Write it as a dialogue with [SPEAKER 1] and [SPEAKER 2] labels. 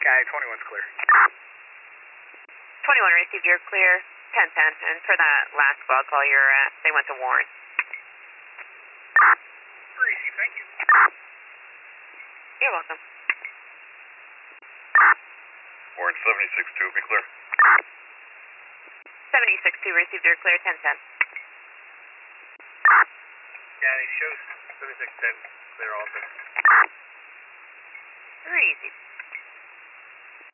[SPEAKER 1] Yeah, 21's clear.
[SPEAKER 2] 21 received, you're clear. 10-10, and for that last squad call they went to Warren.
[SPEAKER 1] Receive, thank you.
[SPEAKER 2] You're welcome.
[SPEAKER 3] Warren 76-2, be clear.
[SPEAKER 2] 76-2 received, you're clear. 10-10.
[SPEAKER 1] Yeah, it shows 76-10 clear also.
[SPEAKER 2] Very easy.